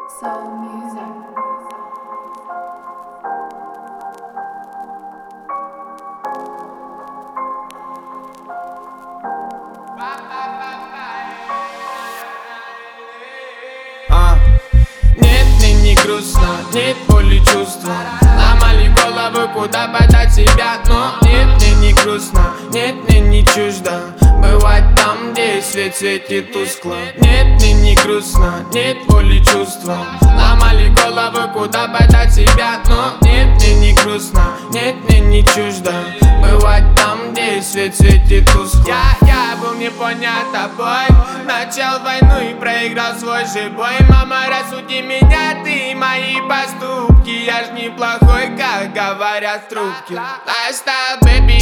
Soul music. Нет, мне не грустно, нет боли чувства. Ломали головы, куда подать себя, но нет, мне не грустно, нет, мне не чуждо бывать там, где свет светит тускло. Нет, мне не грустно, нет боли чувства. Ломали головы, куда подать себя, но нет, мне не грустно, нет, мне не чуждо бывать там, где свет светит тускло. Я был не понят тобой, начал войну и проиграл свой же бой. Мама, рассуди меня, ты и мои поступки. Я ж неплохой, как говорят в трубке. Lifestyle, baby,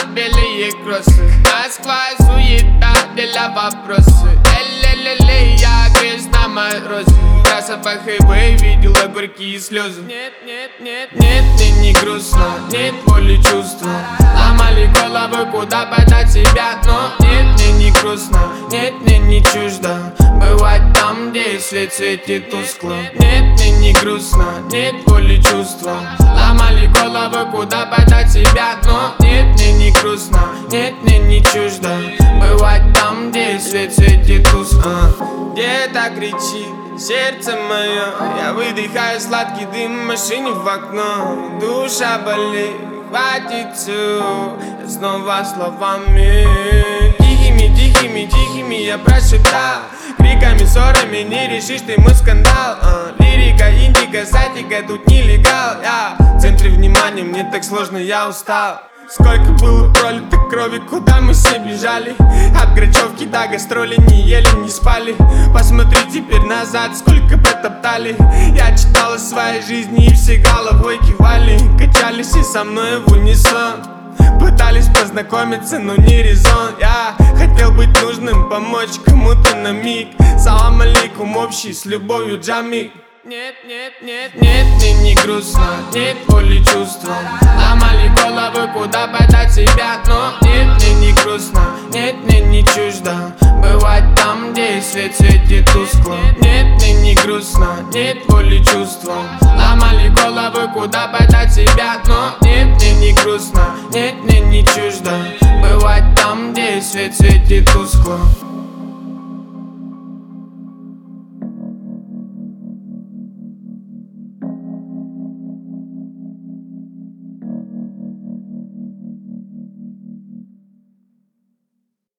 белые кроссы. Москва, суета, для вопросы. Эле-ле-ле, я грязь на морозе. Трасса по хайвей, видела горькие слезы. Нет, нет, нет, нет, мне не грустно, нет боли чувства. Ломали головы, куда подать себя, но нет, мне не грустно, нет, мне не чуждо бывать там, где свет светит тускло. Нет, мне не грустно, нет боли чувства. Ломали головы, куда подать себя, но нет, мне не грустно, нет, мне не чуждо бывать там, где свет светит тускло. Где-то кричит сердце мое, я выдыхаю сладкий дым в машине в окно. Душа болит, хватит все, я снова словами тихими, тихими, тихими я прошептал. Криками, ссорами не решишь ты мой скандал. Лирика, индиго, сатика, тут нелегал. Я в центре внимания, мне так сложно, я устал. Сколько было пролито крови, куда мы все бежали. От Грачевки до гастроли не ели, не спали. Посмотри теперь назад, сколько протоптали. Я читал о своей жизни и все головой кивали. Качались и со мной в унисон. Пытались познакомиться, но не резон. Я хотел быть нужным, помочь кому-то на миг. Салам алейкум, общий с любовью джамик. Нет, нет, нет, нет, мне не грустно, нет боли чувства. Ломали головы, куда подать себя, но нет, мне не грустно, нет, мне не чуждо бывать там, где свет светит тускло. Нет, мне не грустно, нет боли чувства. Ломали головы, куда подать себя, но нет, мне не грустно, нет, мне не чуждо бывать там, где свет светит тускло.